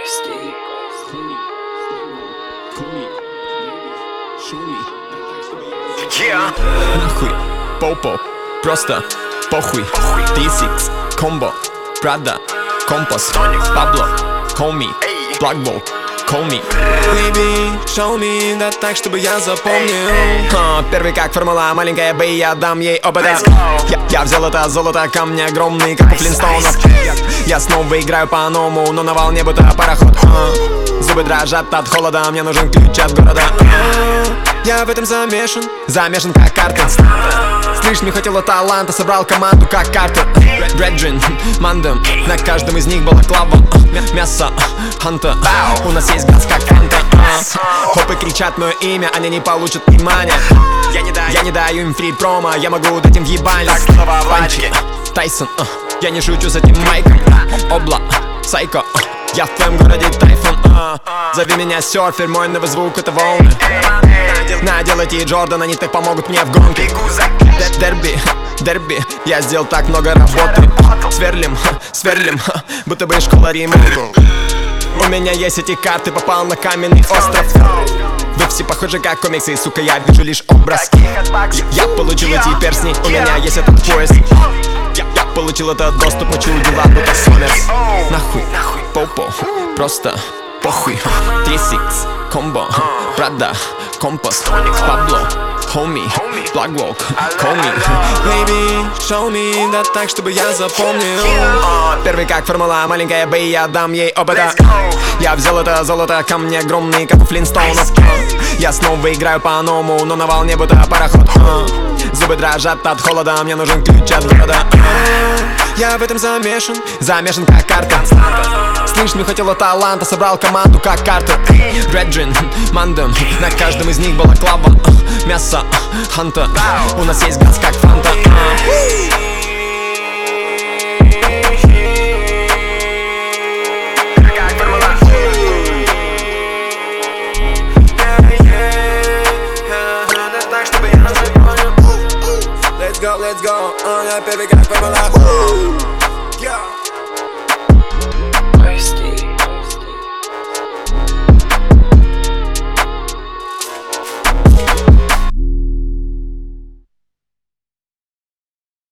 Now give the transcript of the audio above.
Нахуй, попо, просто похуй. T6, комбо, Прада, компас, Пабло, call me, Blackbolt, call me. Baby, show me, да так, чтобы я запомнил. Первый как формула, маленькая Б, я дам ей опыта. Я взял это золото, камни огромные, как у Флинстоунов. Я снова играю по-новому, но на волне будто пароход. Зубы дрожат от холода, мне нужен ключ от города. Я в этом замешан как карта. Слышь, не хватило таланта, собрал команду как карта. Реджин, Мандем, на каждом из них была клава. Мясо, Ханта, у нас есть газ как фанта. Хопы кричат мое имя, они не получат внимания. Я не даю им фри промо, я могу дать им въебальность. Панчи, Тайсон, я не шучу с этим майком. Обла, Сайко, я в твоем городе тайфун. Зови меня серфер, мой новый звук это волны. Надел эти Джордан, они так помогут мне в гонке. Дерби, я сделал так много работы. Сверлим, будто бы школа ремонта. У меня есть эти карты, попал на каменный остров. Вы все похожи как комиксы, сука, я вижу лишь образ. Я получил эти перстни, у меня есть этот пояс. Я получил этот доступ, мочу дела, будто Сомерс. Нахуй, попо, просто похуй. T6, комбо, Прада, компас, Пабло, homie, Blackbolt, call me. Baby, show me, да так, чтобы я запомнил. Первый как формула, маленькая Б, я дам ей опыта. Я взял это золото, камни огромные, как у Флинстоунов. Я снова играю по-новому, но на волне будто пароход. Зубы дрожат от холода, мне нужен ключ от города. Я в этом замешан как карта. Слышь, не хватило таланта, собрал команду как карта. Реджин, Мандем, на каждом из них была клава. Мясо, Ханта, у нас есть газ как фанта. Let's go, я первый как формула.